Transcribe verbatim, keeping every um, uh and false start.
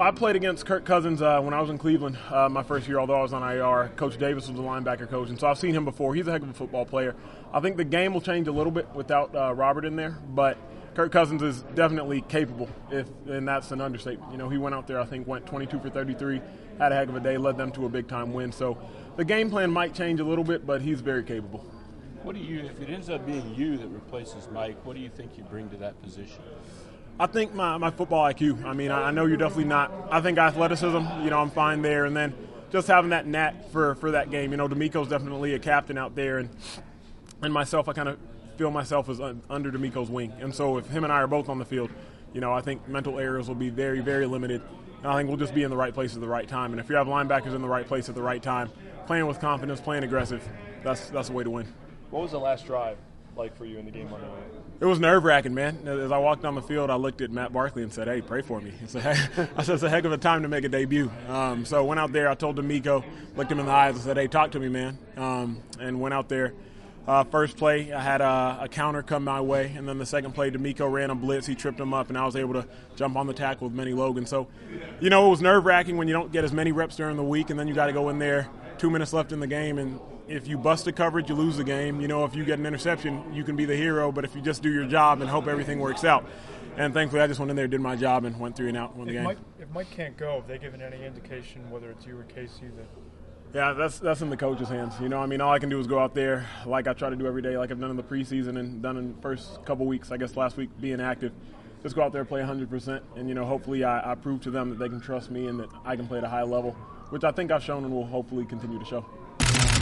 I played against Kirk Cousins uh, when I was in Cleveland uh, my first year, although I was on I R. Coach Davis was the linebacker coach, and so I've seen him before. He's a heck of a football player. I think the game will change a little bit without uh, Robert in there, but Kirk Cousins is definitely capable, if and that's an understatement. You know, he went out there, I think, went twenty-two for thirty-three, had a heck of a day, led them to a big-time win. So the game plan might change a little bit, but he's very capable. What do you, if it ends up being you that replaces Mike, what do you think you bring to that position? I think my, my football I Q. I mean, I, I know you're definitely not. I think athleticism, you know, I'm fine there. And then just having that knack for, for that game. You know, DeMeco's definitely a captain out there. And, and myself, I kind of feel myself as un, under DeMeco's wing. And so if him and I are both on the field, you know, I think mental errors will be very, very limited. And I think we'll just be in the right place at the right time. And if you have linebackers in the right place at the right time, playing with confidence, playing aggressive, that's that's the way to win. What was the last drive like for you in the game Monday night? It was nerve-wracking, man. As I walked down the field, I looked at Matt Barkley and said, hey, pray for me. He said, hey. I said, it's a heck of a time to make a debut. Um, so I went out there. I told DeMeco, looked him in the eyes and said, hey, talk to me, man, um, and went out there. Uh, first play, I had a, a counter come my way, and then the second play, DeMeco ran a blitz. He tripped him up, and I was able to jump on the tackle with Manny Logan. So, you know, it was nerve-wracking when you don't get as many reps during the week, and then you got to go in there, two minutes left in the game, and if you bust the coverage, you lose the game. You know, if you get an interception, you can be the hero, but if you just do your job and hope everything works out. And thankfully, I just went in there, did my job, and went three and out, won the if game. Mike, if Mike can't go, have they given any indication, whether it's you or Casey, that Yeah, that's that's in the coach's hands. You know, I mean, all I can do is go out there like I try to do every day, like I've done in the preseason and done in the first couple weeks, I guess last week, being active. Just go out there, play one hundred percent, and, you know, hopefully I, I prove to them that they can trust me and that I can play at a high level, which I think I've shown and will hopefully continue to show.